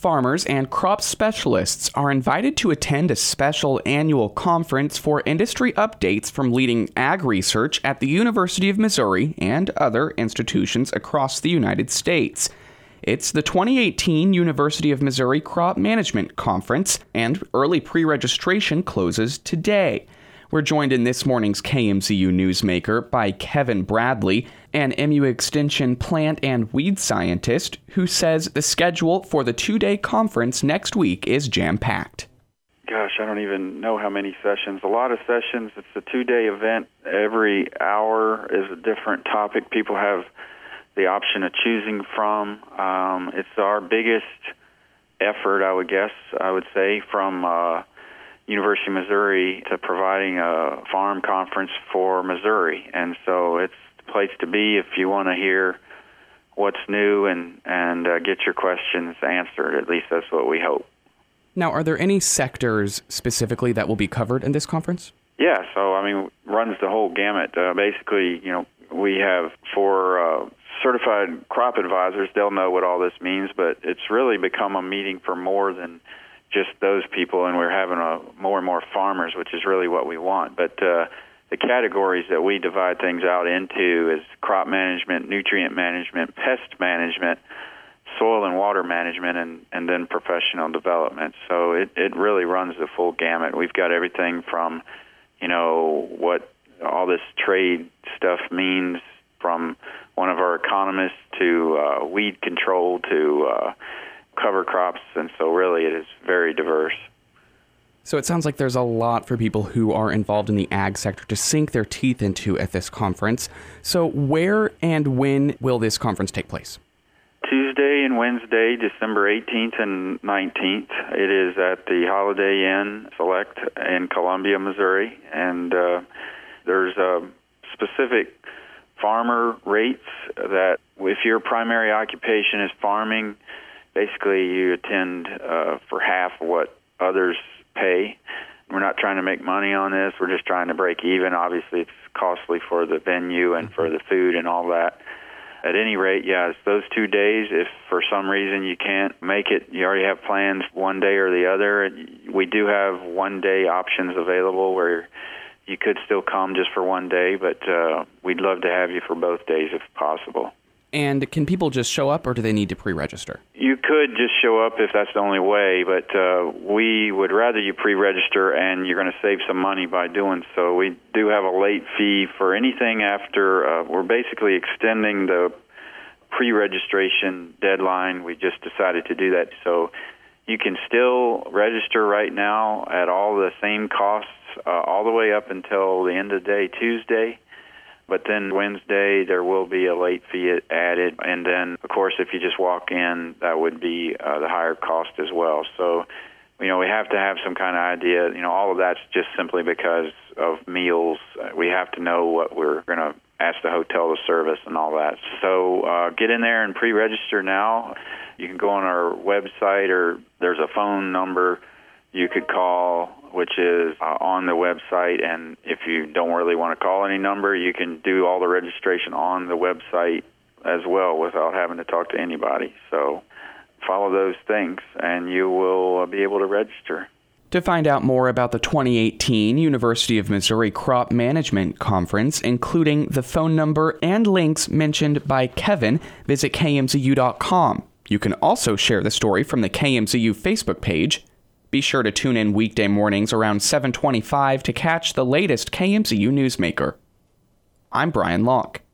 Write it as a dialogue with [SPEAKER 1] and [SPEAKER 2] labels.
[SPEAKER 1] Farmers and crop specialists are invited to attend a special annual conference for industry updates from leading ag research at the University of Missouri and other institutions across the United States. It's the 2018 University of Missouri Crop Management Conference, and early pre-registration closes today. We're joined in this morning's KMZU Newsmaker by Kevin Bradley, an MU Extension plant and weed scientist, who says the schedule for the two-day conference next week is jam-packed.
[SPEAKER 2] Gosh, I don't even know how many sessions. A lot of sessions. It's a two-day event. Every hour is a different topic. People have the option of choosing from. It's our biggest effort, I would say, from University of Missouri to providing a farm conference for Missouri. And so it's the place to be if you want to hear what's new and get your questions answered. At least that's what we hope.
[SPEAKER 1] Now, are there any sectors specifically that will be covered in this conference?
[SPEAKER 2] Yeah, so, runs the whole gamut. Basically, we have four certified crop advisors. They'll know what all this means, but it's really become a meeting for more than just those people, and we're having more and more farmers, which is really what we want. But the categories that we divide things out into is crop management, nutrient management, pest management, soil and water management, and then professional development. So it really runs the full gamut. We've got everything from, what all this trade stuff means, from one of our economists to weed control to cover crops, and so really it is very diverse.
[SPEAKER 1] So it sounds like there's a lot for people who are involved in the ag sector to sink their teeth into at this conference. So where and when will this conference take place?
[SPEAKER 2] Tuesday and Wednesday, December 18th and 19th. It is at the Holiday Inn Select in Columbia, Missouri, and there's specific farmer rates that if your primary occupation is farming, basically you attend for half of what others pay. We're not trying to make money on this. We're just trying to break even. Obviously, it's costly for the venue and for the food and all that. At any rate, it's those 2 days. If for some reason you can't make it, you already have plans one day or the other. We do have one-day options available where you could still come just for one day, but we'd love to have you for both days if possible.
[SPEAKER 1] And can people just show up, or do they need to pre-register?
[SPEAKER 2] You could just show up if that's the only way, but we would rather you pre-register, and you're going to save some money by doing so. We do have a late fee for anything after. We're basically extending the pre-registration deadline. We just decided to do that. So you can still register right now at all the same costs all the way up until the end of the day, Tuesday. But then Wednesday, there will be a late fee added. And then, of course, if you just walk in, that would be the higher cost as well. So, we have to have some kind of idea. All of that's just simply because of meals. We have to know what we're going to ask the hotel to service and all that. So get in there and pre-register now. You can go on our website, or there's a phone number you could call, which is on the website. And if you don't really want to call any number, you can do all the registration on the website as well without having to talk to anybody. So follow those things, and you will be able to register.
[SPEAKER 1] To find out more about the 2018 University of Missouri Crop Management Conference, including the phone number and links mentioned by Kevin, visit KMZU.com. You can also share the story from the KMZU Facebook page. Be sure to tune in weekday mornings around 7:25 to catch the latest KMZU Newsmaker. I'm Brian Locke.